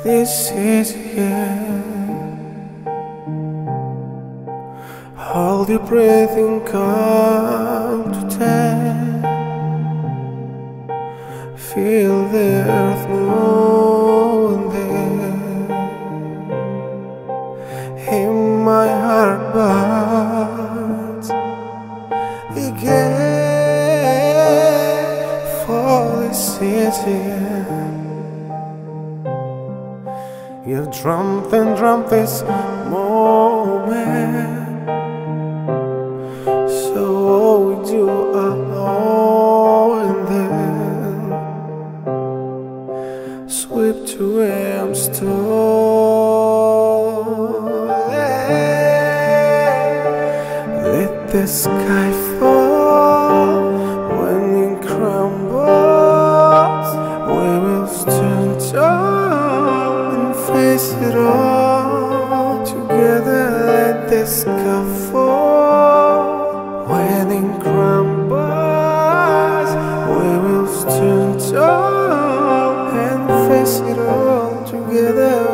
This is here. Hold your breath and come to 10. Feel the earth move there. In my heart beats again for this city. You drum this moment, so we do and then sweep to Amsterdam. Let the sky fall when it crumbles. We will stand tall and face it all together. Let the sky fall when it crumbles. We will stand tall and face it all together.